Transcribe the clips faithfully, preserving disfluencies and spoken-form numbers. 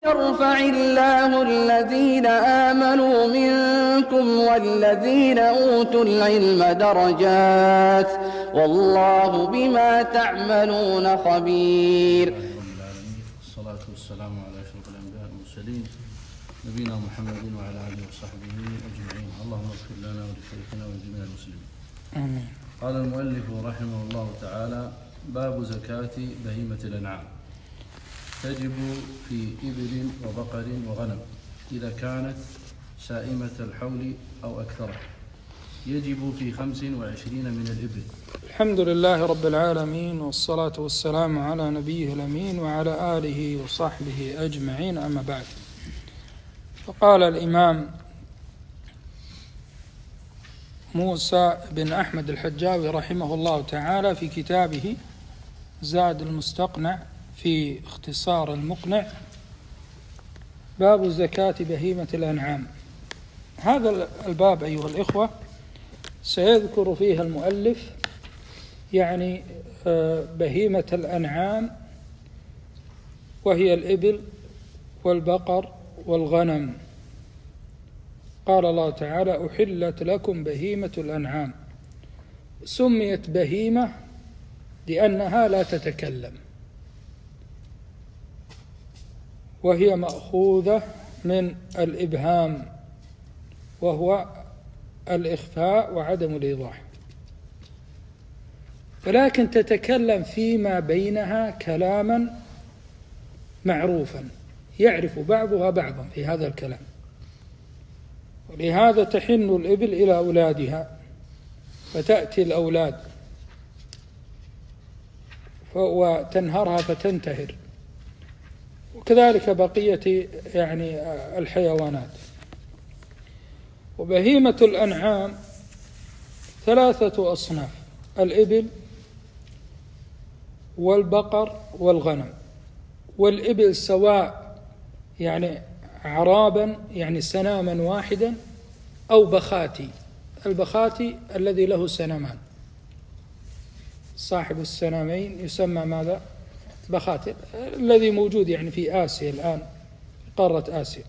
يرفع الله الذين آمنوا منكم والذين أوتوا العلم درجات والله بما تعملون خبير. الصلاة والسلام على أشرف الأنبياء والمرسلين نبينا محمد وعلى آله وصحبه أجمعين. اللهم اغفر لنا ولشيخنا ولجميع المسلمين. آمين. قال المؤلف رحمه الله تعالى: باب زكاة بهيمة الأنعام. تجب في إبل وبقر وغنم إذا كانت سائمة الحول أو أكثر. يجب في خمس وعشرين من الإبل. الحمد لله رب العالمين، والصلاة والسلام على نبيه الأمين وعلى آله وصحبه أجمعين، أما بعد. فقال الإمام موسى بن أحمد الحجاوي رحمه الله تعالى في كتابه زاد المستقنع في اختصار المقنع: باب زكاة بهيمة الأنعام. هذا الباب أيها الإخوة سيذكر فيها المؤلف يعني بهيمة الأنعام، وهي الإبل والبقر والغنم. قال الله تعالى: أحلت لكم بهيمة الأنعام. سميت بهيمة لأنها لا تتكلم، وهي مأخوذة من الإبهام، وهو الإخفاء وعدم الإيضاح، ولكن تتكلم فيما بينها كلاما معروفا يعرف بعضها بعضا في هذا الكلام. ولهذا تحن الإبل إلى أولادها، فتأتي الأولاد وتنهرها فتنتهر، وكذلك بقية يعني الحيوانات. وبهيمة الأنعام ثلاثة أصناف: الإبل والبقر والغنم. والإبل سواء يعني عرابا يعني سناما واحدا، أو بخاتي. البخاتي الذي له سنمان، صاحب السنامين يسمى ماذا؟ بخاتي، الذي موجود يعني في آسيا الآن، قارة آسيا.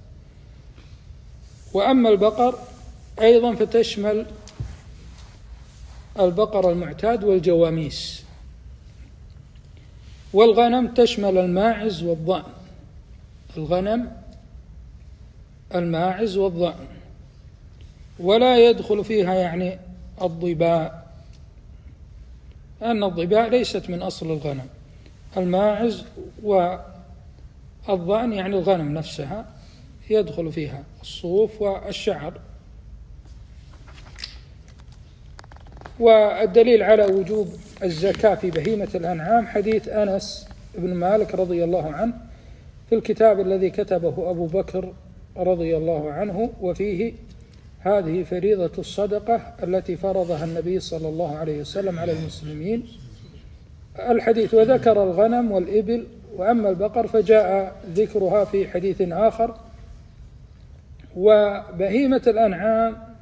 وأما البقر أيضا فتشمل البقر المعتاد والجواميس. والغنم تشمل الماعز والضأن. الغنم الماعز والضأن، ولا يدخل فيها يعني الضباء، لأن الضباء ليست من أصل الغنم. الماعز والضأن يعني الغنم نفسها يدخل فيها الصوف والشعر. والدليل على وجوب الزكاة في بهيمة الأنعام حديث أنس بن مالك رضي الله عنه في الكتاب الذي كتبه أبو بكر رضي الله عنه، وفيه: هذه فريضة الصدقة التي فرضها النبي صلى الله عليه وسلم على المسلمين. الحديث. وذكر الغنم والإبل، وأما البقر فجاء ذكرها في حديث آخر. وبهيمة الأنعام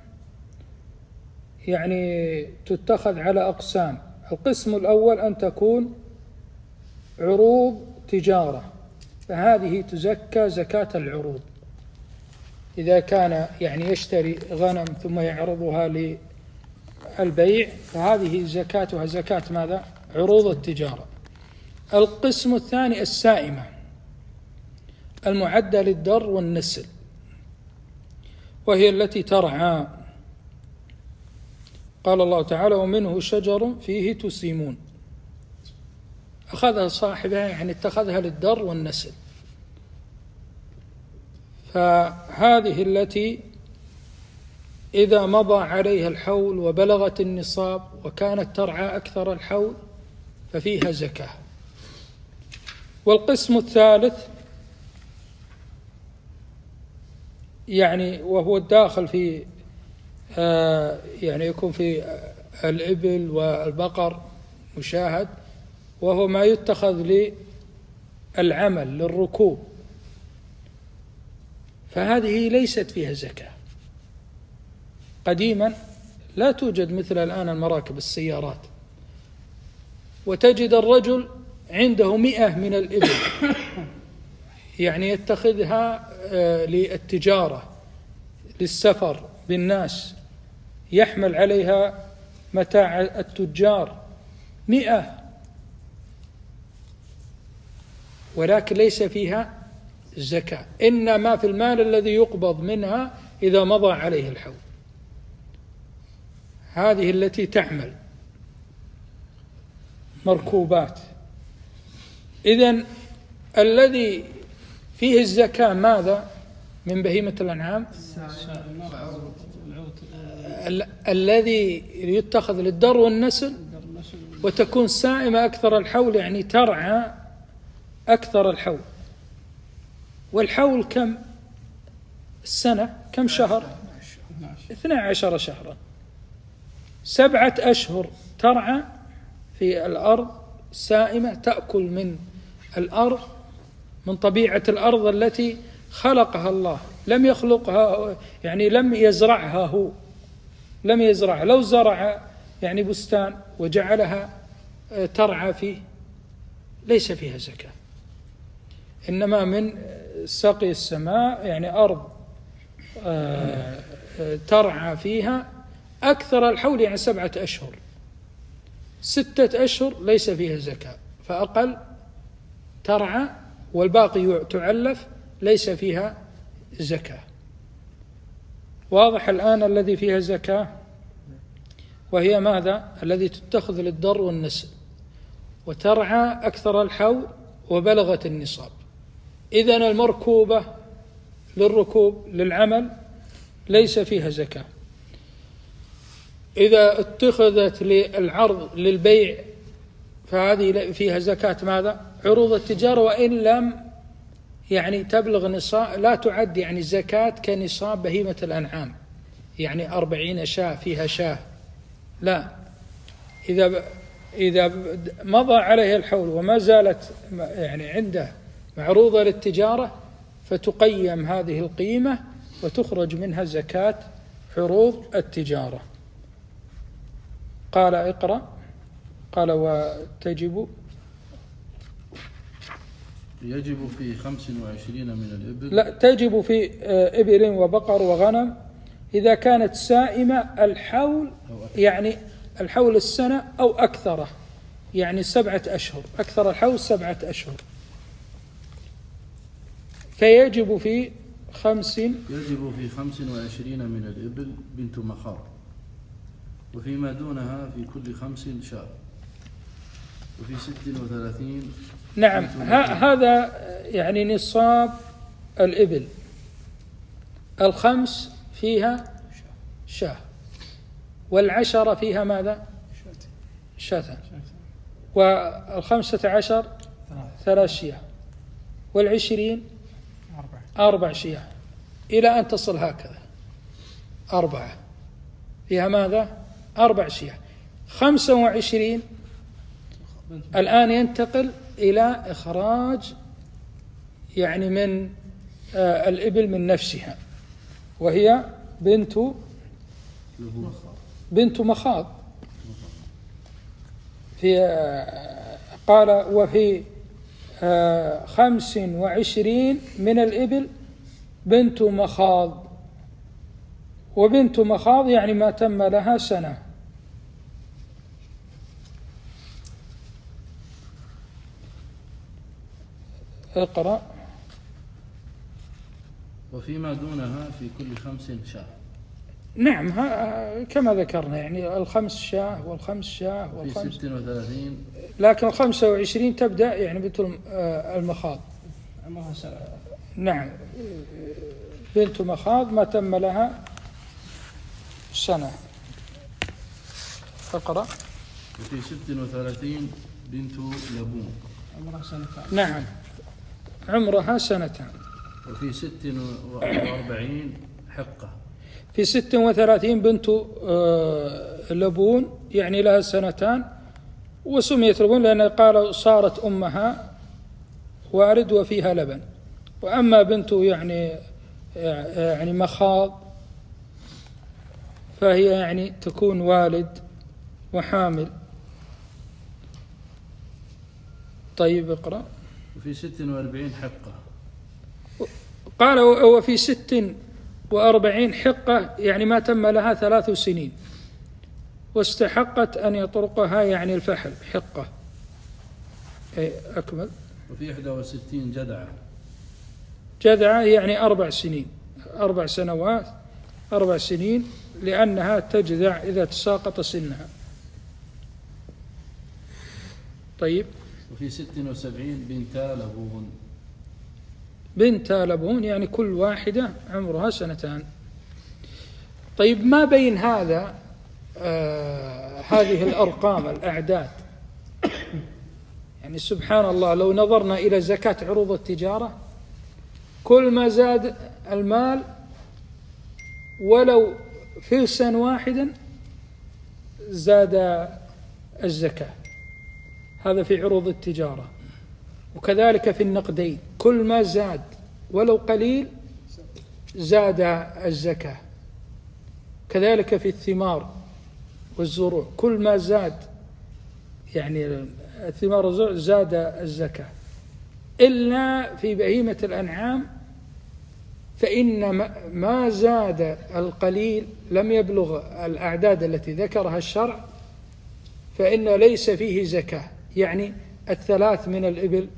يعني تتخذ على أقسام. القسم الأول أن تكون عروض تجارة، فهذه تزكى زكاة العروض. إذا كان يعني يشتري غنم ثم يعرضها للبيع فهذه زكاتها زكاة ماذا؟ عروض التجارة. القسم الثاني السائمة المعدة للدر والنسل، وهي التي ترعى. قال الله تعالى: ومنه شجر فيه تسيمون. أخذها صاحبها يعني اتخذها للدر والنسل. فهذه التي إذا مضى عليها الحول وبلغت النصاب وكانت ترعى أكثر الحول ففيها زكاة. والقسم الثالث يعني وهو الداخل في آه يعني يكون في الإبل والبقر مشاهد، وهو ما يتخذ للعمل للركوب، فهذه ليست فيها زكاة. قديما لا توجد مثل الآن المراكب السيارات، وتجد الرجل عنده مئة من الإبل يعني يتخذها للتجارة للسفر بالناس، يحمل عليها متاع التجار مئة، ولكن ليس فيها الزكاة، إنما في المال الذي يقبض منها إذا مضى عليه الحول. هذه التي تعمل مركوبات. إذن الذي فيه الزكاة ماذا من بهيمة الأنعام؟ ال- الذي يتخذ للدر والنسل وتكون سائمة أكثر الحول، يعني ترعى أكثر الحول. والحول كم السنة؟ كم شهر؟ اثنى عشر شهرا. سبعة أشهر ترعى في الأرض سائمة، تأكل من الأرض، من طبيعة الأرض التي خلقها الله، لم يخلقها يعني لم يزرعها هو، لم يزرعها. لو زرع يعني بستان وجعلها ترعى فيه ليس فيها زكاة، إنما من سقي السماء، يعني أرض ترعى فيها أكثر الحول، يعني سبعة أشهر. ستة أشهر ليس فيها زكاة، فأقل ترعى والباقي تعلف ليس فيها زكاة. واضح الآن الذي فيها زكاة، وهي ماذا؟ الذي تتخذ للضر والنسل وترعى أكثر الحول وبلغت النصاب. إذن المركوبة للركوب للعمل ليس فيها زكاة. إذا اتخذت للعرض للبيع فهذه فيها زكاة ماذا؟ عروض التجارة، وإن لم يعني تبلغ نصاب، لا تعد يعني زكاة كنصاب بهيمة الأنعام، يعني أربعين شاة فيها شاة، لا. إذا إذا مضى عليه الحول وما زالت يعني عنده معروضة للتجارة فتقيم هذه القيمة وتخرج منها زكاة عروض التجارة. قال اقرأ. قال وتجب يجب في خمس وعشرين من الإبل، لا، تجب في إبل وبقر وغنم إذا كانت سائمة الحول، يعني الحول السنة أو أكثره، يعني سبعة أشهر، أكثر الحول سبعة أشهر. فيجب في خمس يجب في خمس وعشرين من الإبل بنت مخاض، وفيما دونها في كل خمس شاة، وفي ست وثلاثين. نعم، هذا يعني نصاب الإبل. الخمس فيها شاة، والعشرة فيها ماذا؟ شاة، والخمسة عشر ثلاث شياه، والعشرين أربع شياه، إلى أن تصل هكذا أربعة فيها ماذا؟ أربع شياه. خمسة وعشرين الآن ينتقل إلى إخراج يعني من آه الإبل من نفسها، وهي بنت بنت مخاض. في آه قال وفي آه خمس وعشرين من الإبل بنت مخاض، وبنت مخاض يعني ما تم لها سنة. اقرأ. وفيما دونها في كل خمس شاة. نعم، كما ذكرنا، يعني الخمس شاة والخمس شاة والخمس في ست وثلاثين، لكن الخمسة وعشرين تبدأ يعني بنت المخاض. نعم، بنت مخاض ما تم لها سنة. اقرأ. وفي ست وثلاثين بنت لبون، عمرها سنتان. نعم، عمرها سنتان. وفي ست وأربعين حقة. في ست وثلاثين بنت لبون يعني لها سنتان، وسميت لبون لأن قال صارت أمها وارد وفيها لبن. وأما بنت يعني يعني مخاض فهي يعني تكون والد وحامل. طيب اقرأ. وفي ست وأربعين حقة. قال وفي ست وأربعين حقة يعني ما تم لها ثلاث سنين واستحقت أن يطرقها يعني الفحل حقة. أي أكمل. وفي إحدى وستين جدعة. جدعة يعني أربع سنين، أربع سنوات، أربع سنين، لأنها تجدع إذا تساقط سنها. طيب. وفي ست وسبعين بنتا لبون. بنتا لبون يعني كل واحدة عمرها سنتان. طيب ما بين هذا آه هذه الأرقام الأعداد، يعني سبحان الله لو نظرنا إلى زكاة عروض التجارة كل ما زاد المال ولو فلسا واحدا زاد الزكاة، هذا في عروض التجارة. وكذلك في النقدين كل ما زاد ولو قليل زاد الزكاة. كذلك في الثمار والزروع كل ما زاد يعني الثمار والزروع زاد الزكاة، إلا في بهيمة الأنعام فإن ما زاد القليل لم يبلغ الأعداد التي ذكرها الشرع فإن ليس فيه زكاة. يعني الثلاث من الإبل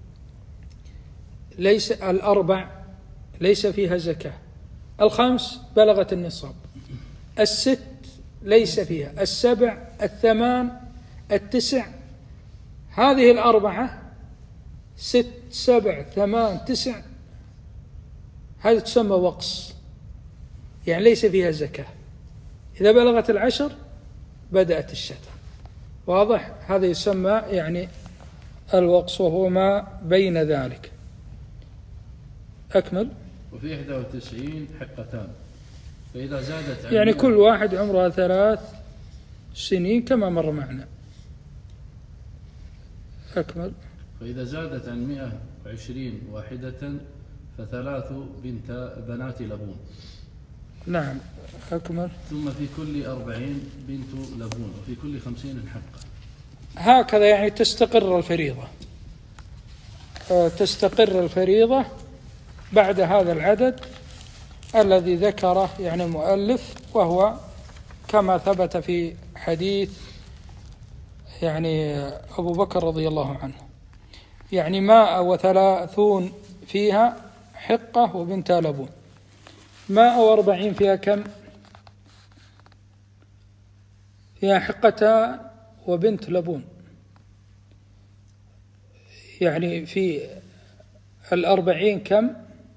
ليس، الأربع ليس فيها زكاة، الخمس بلغت النصاب، الست ليس فيها، السبع، الثمان، التسع، هذه الأربعة ست سبع ثمان تسع هذه تسمى وقص، يعني ليس فيها زكاة. إذا بلغت العشر بدأت الشتاء. واضح؟ هذا يسمى يعني الوقص وهو ما بين ذلك. أكمل. وفي إحدى وتسعين حقتان فإذا زادت يعني كل واحد عمرها ثلاث سنين كما مر معنا. أكمل. فإذا زادت عن مئة وعشرين واحدة فثلاث بنت بنات لبون. نعم. أكمل. ثم في كل أربعين بنت لبون وفي كل خمسين حقة. هكذا يعني تستقر الفريضة، تستقر الفريضة بعد هذا العدد الذي ذكره يعني المؤلف، وهو كما ثبت في حديث يعني أبو بكر رضي الله عنه، يعني مائة وثلاثون فيها حقة وبنت لبون. مائة وأربعين فيها كم؟ فيها حقتان وبنت لبون. يعني في الأربعين كم؟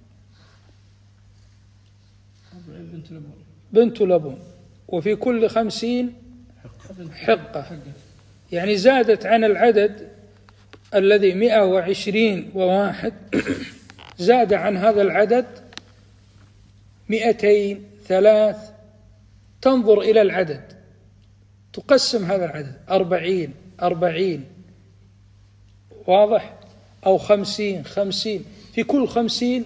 بنت لبون. بنت لبون. وفي كل خمسين حقة، يعني زادت عن العدد الذي مئة وعشرين وواحد، زاد عن هذا العدد مئتين ثلاث. تنظر إلى العدد تقسم هذا العدد أربعين أربعين، واضح؟ أو خمسين خمسين، في كل خمسين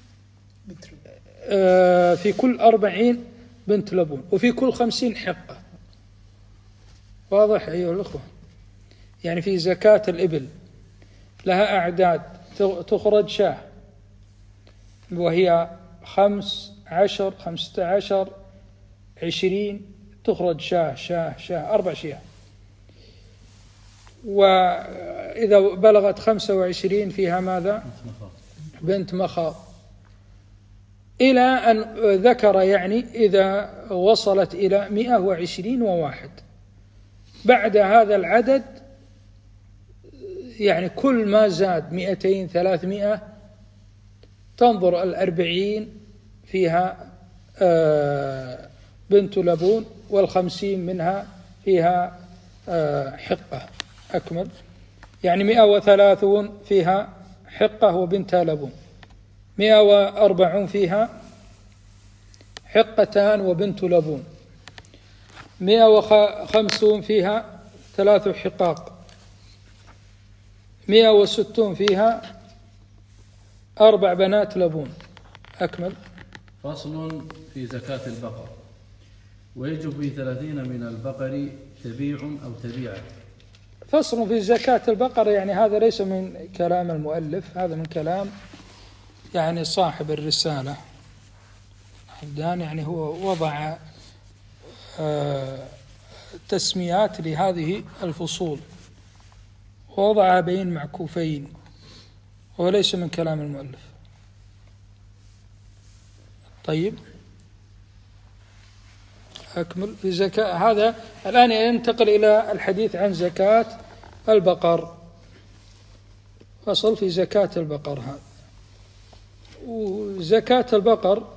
آه في كل أربعين بنت لبون، وفي كل خمسين حقة. واضح أيها الأخوة؟ يعني في زكاة الإبل لها أعداد تخرج شاه وهي خمس عشر خمسة عشر عشرين، تخرج شاه شاه شاه أربع شياه. وإذا بلغت خمسة وعشرين فيها ماذا؟ بنت مخاض. إلى أن ذكر يعني إذا وصلت إلى مئة وعشرين وواحد، بعد هذا العدد يعني كل ما زاد مئتين ثلاثمائة تنظر الأربعين فيها آه بنت لبون، والخمسين منها فيها آه حقة. أكمل. يعني مئة وثلاثون فيها حقة وبنت لبون، مئة وأربعون فيها حقتان وبنت لبون، مئة وخمسون فيها ثلاث حقاق، مئة وستون فيها أربع بنات لبون. أكمل. فصل في زكاة البقر. ويجب في ثلاثين من البقر تبيع أو تبيعة. فصل في زكاة البقر، يعني هذا ليس من كلام المؤلف، هذا من كلام يعني صاحب الرسالة حمدان يعني هو وضع تسميات لهذه الفصول ووضعها بين معكوفين وليس من كلام المؤلف. طيب أكمل في زكاة. هذا الآن ينتقل إلى الحديث عن زكاة البقر. فصل في زكاة البقر. هذا وزكاة البقر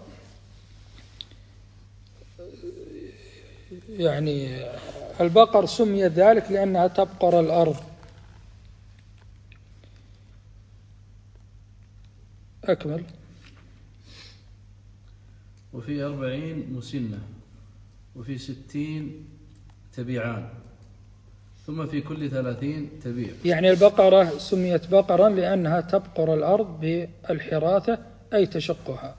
يعني البقر سميت ذلك لأنها تبقر الأرض. أكمل. وفي أربعين مسنة، وفي ستين تبيعان، ثم في كل ثلاثين تبيع. يعني البقرة سميت بقرا لأنها تبقر الأرض بالحراثة أي تشقها.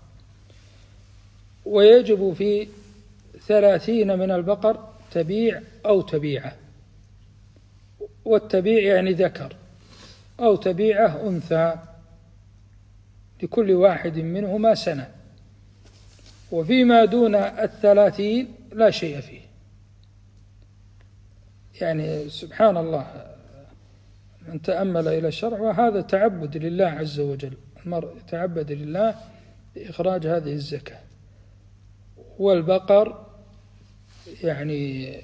ويجب في ثلاثين من البقر تبيع أو تبيعة، والتبيع يعني ذكر، أو تبيعة أنثى، لكل واحد منهما سنة. وفيما دون الثلاثين لا شيء فيه. يعني سبحان الله من تأمل إلى الشرع، وهذا تعبد لله عز وجل. المرء يتعبد لله بإخراج هذه الزكاة. والبقر يعني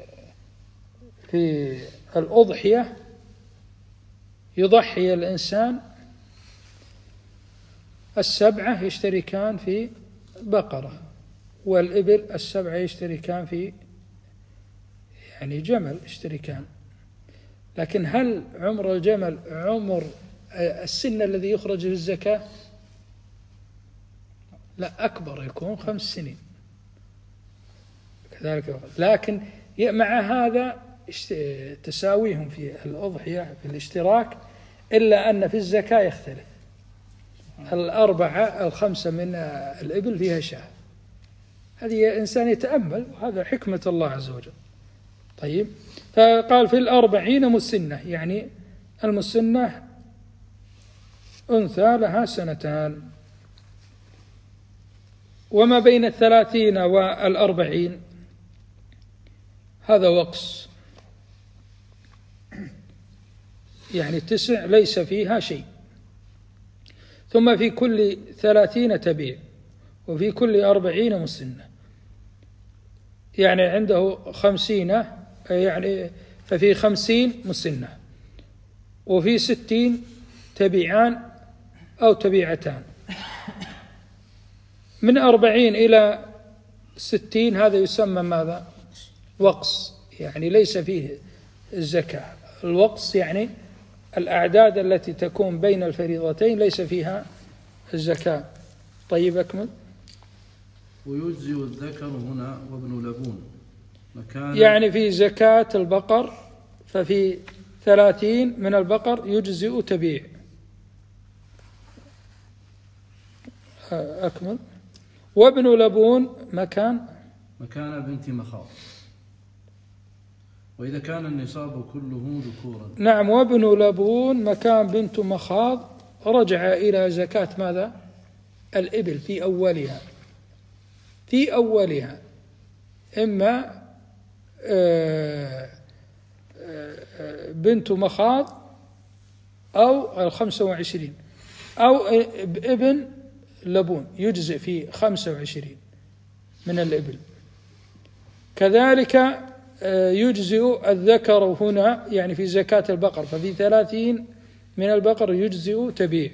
في الأضحية يضحي الإنسان السبعة يشتركان في بقرة، والإبل السبعة يشتركان في يعني جمل يشتركان. لكن هل عمر الجمل عمر السن الذي يخرج في الزكاة؟ لا، أكبر، يكون خمس سنين كذلك. لكن مع هذا تساويهم في الأضحية في الاشتراك، إلا أن في الزكاة يختلف. الأربعة الخمسة من الإبل فيها شاة. هذه إنسان يتأمل، وهذا حكمة الله عز وجل. طيب، فقال في الأربعين مسنة، يعني المسنة أنثى لها سنتان. وما بين الثلاثين والأربعين هذا وقص، يعني تسع ليس فيها شيء. ثم في كل ثلاثين تبيع، وفي كل أربعين مسنة، يعني عنده خمسين، يعني ففي خمسين مسنة، وفي ستين تبيعان أو تبيعتان. من أربعين إلى ستين هذا يسمى ماذا؟ وقص، يعني ليس فيه الزكاة. الوقص يعني الأعداد التي تكون بين الفريضتين ليس فيها الزكاة. طيب أكمل. ويجزي الذكر هنا وابن لبون مكان، يعني في زكاة البقر ففي ثلاثين من البقر يجزئ تبيع. أكمل. وابن لبون مكان مكان بنت مخاض، وإذا كان النصاب كله ذكورا. نعم، وابن لبون مكان بنت مخاض رجع إلى زكاة ماذا؟ الإبل في أولها، في أولها إما بنت مخاض أو الخمسة وعشرين، أو ابن لبون يجزئ في خمسة وعشرين من الإبل. كذلك يجزئ الذكر هنا، يعني في زكاة البقر ففي ثلاثين من البقر يجزئ تبيع.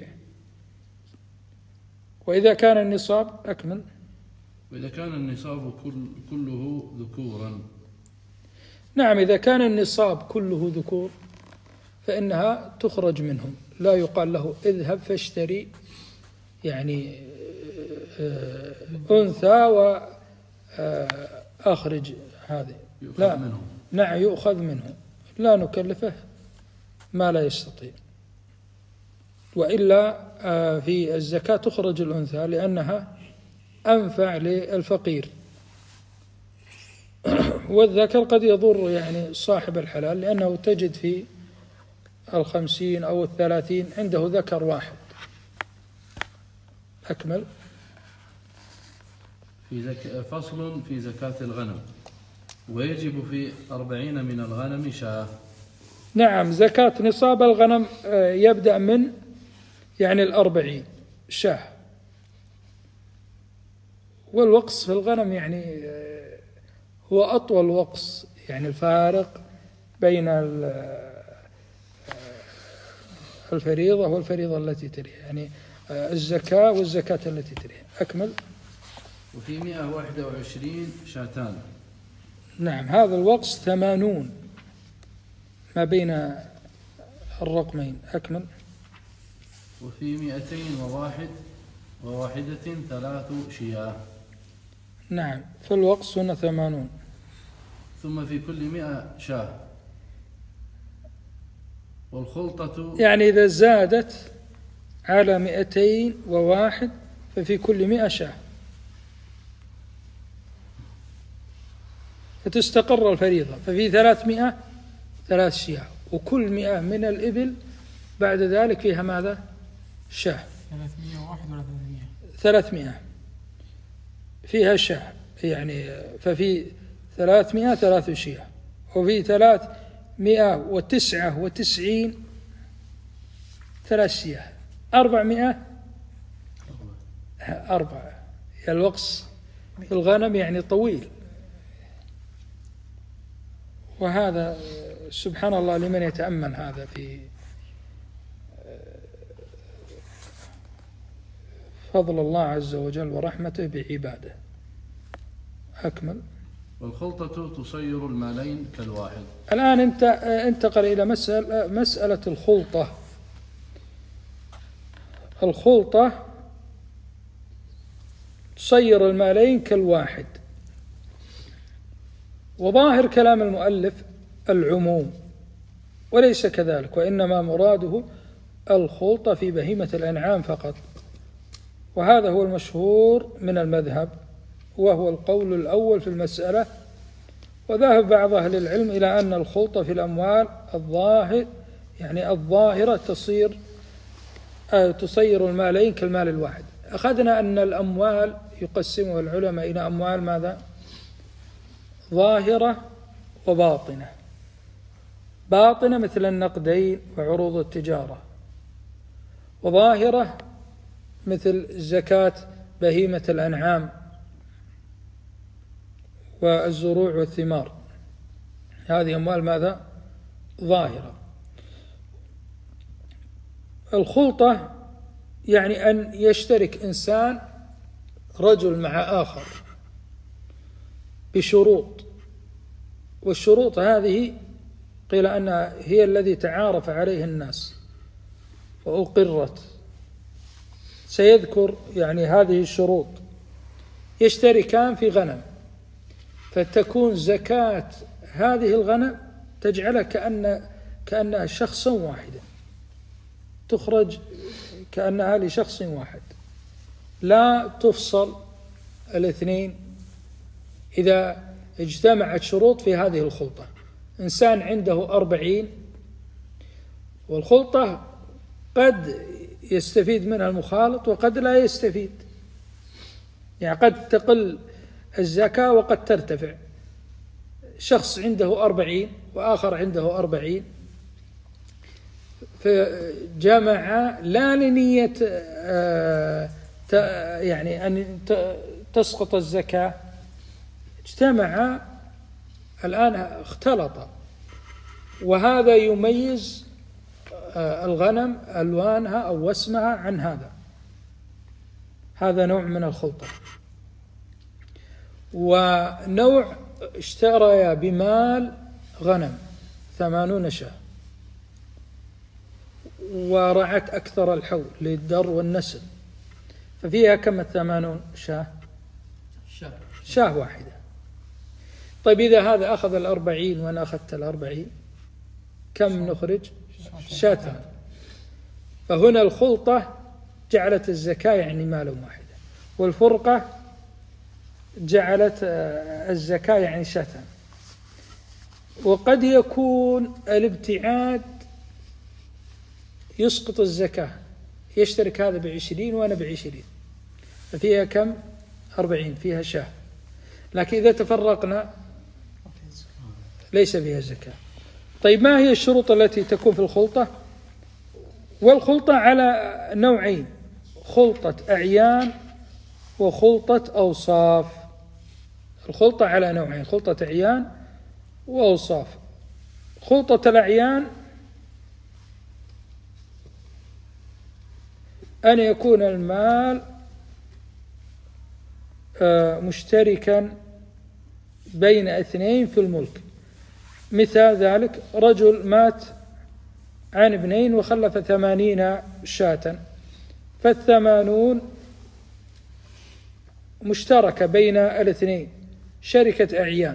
وإذا كان النصاب أكمل. وإذا كان النصاب كل كله ذكورا. نعم، إذا كان النصاب كله ذكور فإنها تخرج منهم، لا يقال له اذهب فاشتري يعني أنثى وأخرج هذه، لا، نعم يؤخذ منه، لا نكلفه ما لا يستطيع. وإلا في الزكاة تخرج الأنثى لأنها أنفع للفقير، والذكر قد يضر يعني صاحب الحلال، لأنه تجد في الخمسين أو الثلاثين عنده ذكر واحد. أكمل. في زك... فصل في زكاة الغنم. ويجب في أربعين من الغنم شاة. نعم، زكاة نصاب الغنم يبدأ من يعني الأربعين شاة. والوقص في الغنم يعني هو أطول وقص، يعني الفارق بين الفريضة والفريضة التي تليها، يعني الزكاة والزكاة التي تليها. أكمل. وفي مئة وواحد وعشرين شاتان. نعم، هذا الوقص ثمانون ما بين الرقمين. أكمل. وفي مئتين وواحد وواحدة ثلاث شياه. نعم، في الوقص هنا ثمانون. ثم في كل مئة شاه. والخلطة يعني إذا زادت على مئتين وواحد ففي كل مئة شاه، فتستقر الفريضة، ففي ثلاثمائة ثلاث شياه، وكل مئة من الإبل بعد ذلك فيها ماذا؟ شاه. ثلاثمائة وواحد ولا ثلاثمائة؟ ثلاثمائة فيها شاه، يعني ففي ثلاثمائة ثلاث شياه، وفي ثلاثمائة وتسعة وتسعين ثلاث شياه، أربعمائة أربعة. يعني الوقص في الغنم يعني طويل، وهذا سبحان الله لمن يتأمل هذا في فضل الله عز وجل ورحمته بعباده. أكمل. والخلطة تصير المالين كالواحد. الآن انت انتقل إلى مسألة, مسألة الخلطة. الخلطة تصير المالين كالواحد، وظاهر كلام المؤلف العموم، وليس كذلك، وإنما مراده الخلطة في بهيمة الأنعام فقط، وهذا هو المشهور من المذهب، وهو القول الأول في المسألة. وذهب بعض أهل العلم إلى أن الخلطة في الأموال الظاهر يعني الظاهرة تصير تصير المالين كالمال الواحد. أخذنا أن الأموال يقسمها العلماء إلى أموال ماذا؟ ظاهرة وباطنة. باطنة مثل النقدين وعروض التجارة، وظاهرة مثل زكاة بهيمة الأنعام والزروع والثمار، هذه أموال ماذا؟ ظاهرة. الخلطة يعني أن يشترك إنسان رجل مع آخر بشروط، والشروط هذه قيل أنها هي الذي تعارف عليه الناس وأقرت. سيذكر يعني هذه الشروط. يشتركان في غنم، فتكون زكاة هذه الغنم تجعلها كأن كأنها شخصا واحدا، تخرج كأنها لشخص واحد، لا تفصل الاثنين إذا اجتمعت شروط في هذه الخلطة. إنسان عنده أربعين، والخلطة قد يستفيد منها المخالط وقد لا يستفيد، يعني قد تقل الزكاة وقد ترتفع. شخص عنده أربعين وآخر عنده أربعين، فجمع لا لنية يعني أن تسقط الزكاة، اجتمع الآن اختلط، وهذا يميز الغنم ألوانها أو وسمها عن هذا. هذا نوع من الخلطة. ونوع اشترى بمال غنم ثمانون شاة، ورعت أكثر الحول للدر والنسل، ففيها كم الثمانون شاة؟ شاة واحدة. طيب إذا هذا أخذ الأربعين وأنا أخذت الأربعين، كم نخرج؟ شاتان. فهنا الخلطة جعلت الزكاة يعني مالا واحدا، والفرقة جعلت الزكاة يعني شاتان. وقد يكون الابتعاد يسقط الزكاة، يشترك هذا بعشرين وأنا بعشرين، فيها كم؟ أربعين، فيها شاه. لكن إذا تفرقنا ليس فيها زكاة. طيب ما هي الشروط التي تكون في الخلطة؟ والخلطة على نوعين: خلطة أعيان وخلطة أوصاف. الخلطة على نوعين: خلطة أعيان وأوصاف. خلطة الأعيان أن يكون المال مشتركا بين اثنين في الملك. مثال ذلك: رجل مات عن ابنين وخلف ثمانين شاة، فالثمانون مشتركة بين الاثنين، شركة أعيان.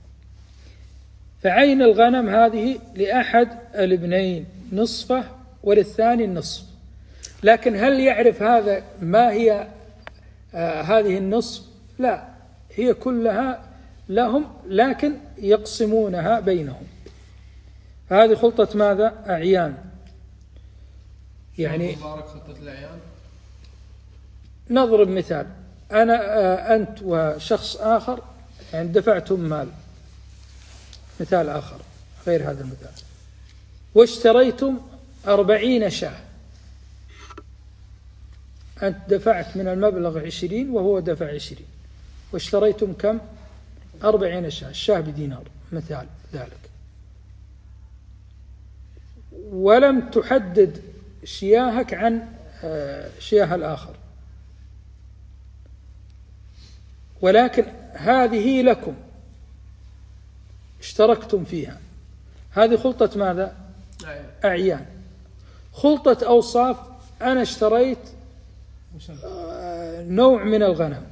فعين الغنم هذه لأحد الابنين نصفه وللثاني النصف. لكن هل يعرف هذا ما هي آه هذه النصف؟ لا، هي كلها لهم، لكن يقسمونها بينهم. هذه خلطة ماذا؟ أعيان. يعني نضرب مثال: أنا آه أنت وشخص آخر يعني دفعتم مال، مثال آخر غير هذا المثال، واشتريتم أربعين شاة. أنت دفعت من المبلغ عشرين وهو دفع عشرين، واشتريتم كم؟ أربعين شاة، الشاة بدينار مثال ذلك. ولم تحدد شياهك عن شياه الآخر، ولكن هذه لكم اشتركتم فيها. هذه خلطة ماذا؟ أعيان. خلطة أوصاف: أنا اشتريت نوع من الغنم،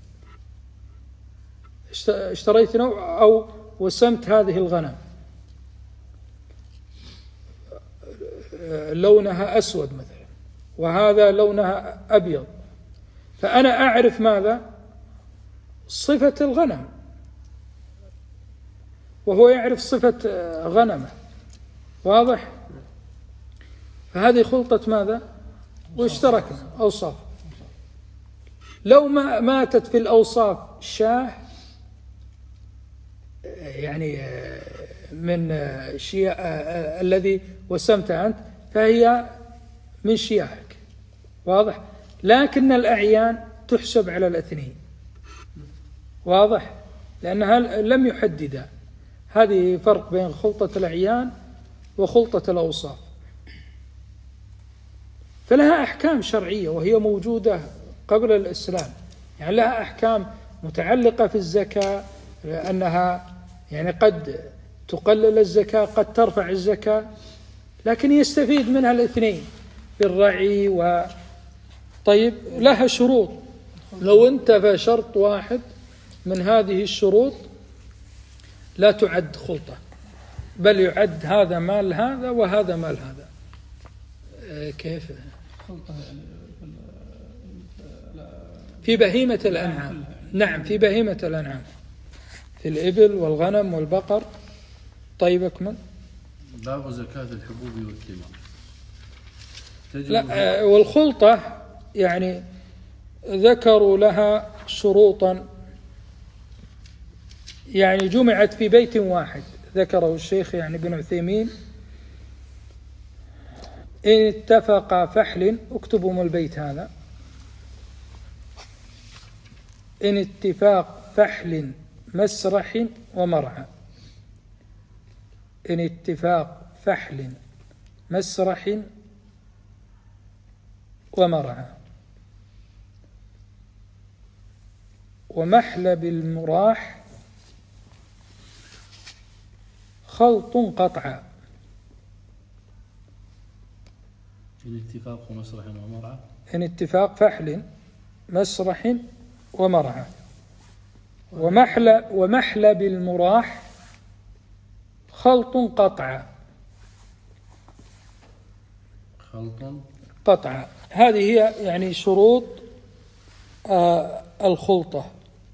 اشتريت نوع أو وسمت هذه الغنم، لونها أسود مثلا وهذا لونها أبيض، فأنا أعرف ماذا؟ صفة الغنم وهو يعرف صفة غنمه. واضح؟ فهذه خلطة ماذا؟ واشتركنا أوصاف. لو ما ماتت في الأوصاف شاه يعني من شياء الذي وسمته أنت فهي من شياهك. واضح؟ لكن الأعيان تحسب على الاثنين. واضح؟ لأنها لم يحددها. هذه فرق بين خلطة الأعيان وخلطة الأوصاف. فلها أحكام شرعية وهي موجودة قبل الإسلام، يعني لها أحكام متعلقة في الزكاة، لأنها يعني قد تقلل الزكاة قد ترفع الزكاة، لكن يستفيد منها الاثنين بالرعي. و طيب لها شروط، لو انتفى شرط واحد من هذه الشروط لا تعد خلطة، بل يعد هذا مال هذا وهذا مال هذا. كيف؟ في بهيمة الأنعام. نعم، في بهيمة الأنعام، في الإبل والغنم والبقر. طيب أكمل. باب زكاة الحبوب والثمار. لا، والخلطة يعني ذكروا لها شروطا، يعني جمعت في بيت واحد، ذكره الشيخ يعني بن عثيمين: إن اتفق فحل، اكتبوا من البيت هذا: إن اتفاق فحل مسرح ومرعى. إن اتفاق فحل مسرح ومرعى ومحلب المراح خلط قطعا. إن اتفاق مسرح ومرعى. إن اتفاق فحل مسرح ومرعى ومحلب ومحلب المراح خلط قطعا. خلط قطعا، هذه هي يعني شروط آه الخلطة،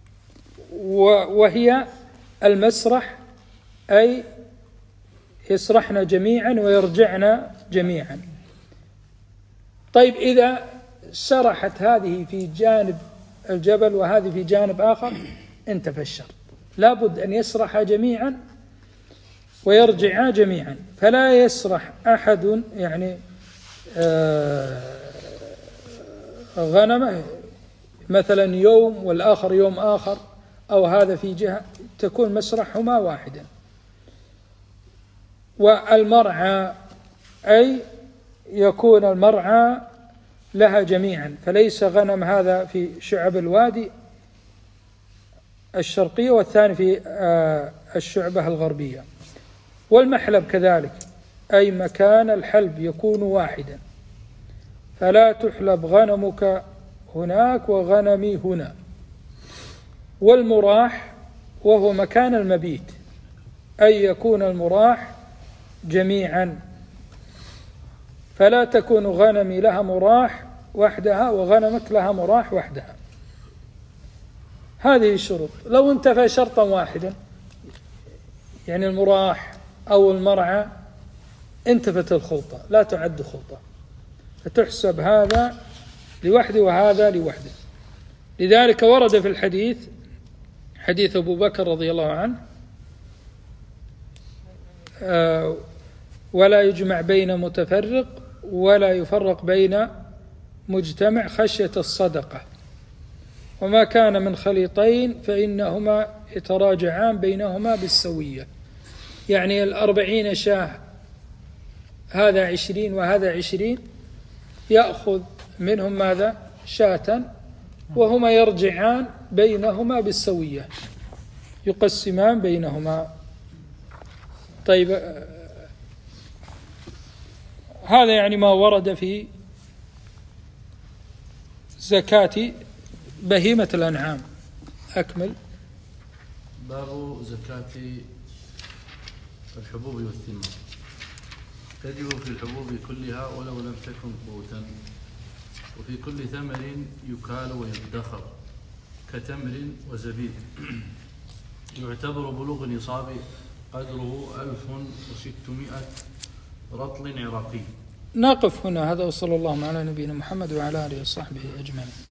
وهي المسرح أي يسرحن جميعا ويرجعن جميعا. طيب إذا سرحت هذه في جانب الجبل وهذه في جانب آخر انتفى الشرط، لابد أن يسرح جميعا ويرجعا جميعا، فلا يسرح أحد يعني غنمه مثلا يوم والآخر يوم آخر، أو هذا في جهة، تكون مسرحهما واحدا. والمرعى أي يكون المرعى لها جميعا، فليس غنم هذا في شعب الوادي الشرقية والثاني في الشعبة الغربية. والمحلب كذلك، أي مكان الحلب يكون واحدا، فلا تحلب غنمك هناك وغنمي هنا. والمراح وهو مكان المبيت، أي يكون المراح جميعا، فلا تكون غنمي لها مراح وحدها وغنمك لها مراح وحدها. هذه الشروط. لو انتفى شرطا واحدا يعني المراح أو المرعى انتفت الخلطة، لا تعد خلطة، فتحسب هذا لوحده وهذا لوحده. لذلك ورد في الحديث حديث أبو بكر رضي الله عنه آه ولا يجمع بين متفرق ولا يفرق بين مجتمع خشية الصدقة، وما كان من خليطين فإنهما يتراجعان بينهما بالسوية. يعني الأربعين شاه هذا عشرين وهذا عشرين، يأخذ منهم ماذا؟ شاة، وهما يرجعان بينهما بالسوية، يقسمان بينهما. طيب هذا يعني ما ورد في زكاة بهيمة الأنعام. أكمل. باب زكاة الحبوب والثمار. تجب في الحبوب كلها ولو لم تكن قوتا، وفي كل ثمر يكال ويدخر كتمر وزبيب. يعتبر بلوغ النصاب قدره ألف وستمائة رطل عراقي. نقف هنا. هذا وصلى الله على نبينا محمد وعلى آله وصحبه أجمعين.